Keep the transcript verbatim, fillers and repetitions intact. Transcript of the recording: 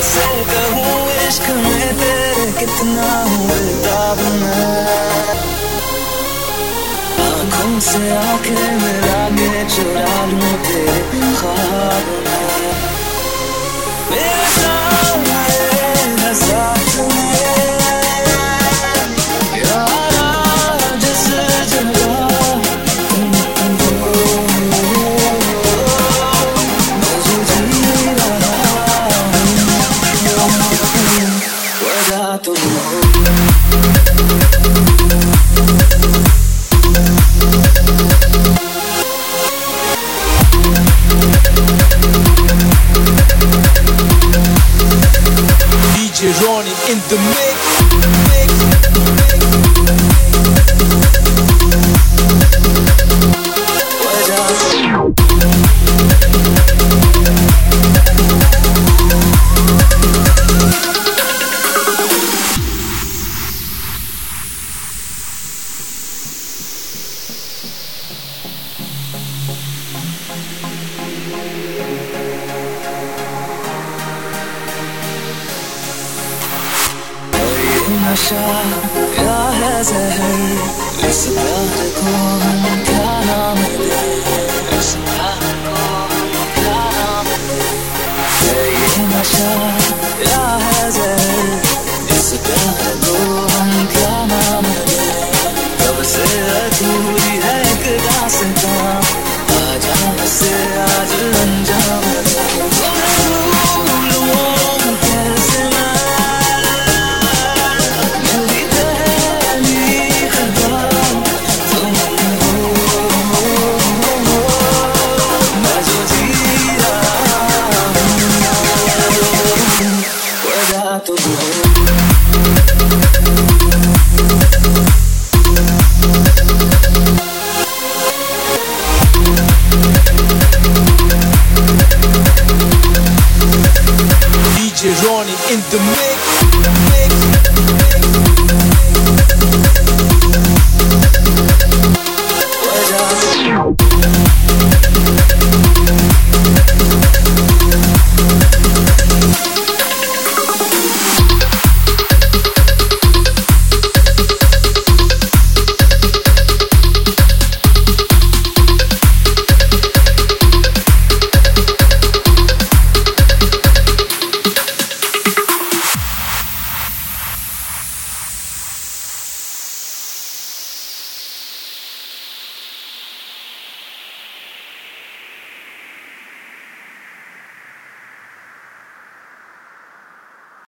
कैसे कहूँ इश्क में तेरे कितना हूँ बेताब मैं। आँखों से आंखें मिला के चुरा लूँ तेरे ख्वाब में। मेरे साथ मेरे साथ में यारा जिस जगह तुम हो मैं जो जी रहा हूँ वजह तुम हो। Ronnie in the mix, mix, mix. नशा या है जहर इस प्यार को हम क्या नाम दें, इस प्यार को हम क्या नाम दें। है ये नशा या है जहर इस प्यार को हम क्या नाम दें। कब से अधूरी है एक दास्तां आजा से आज अंजाम दे। D J Ronnie in the mix, mix, mix.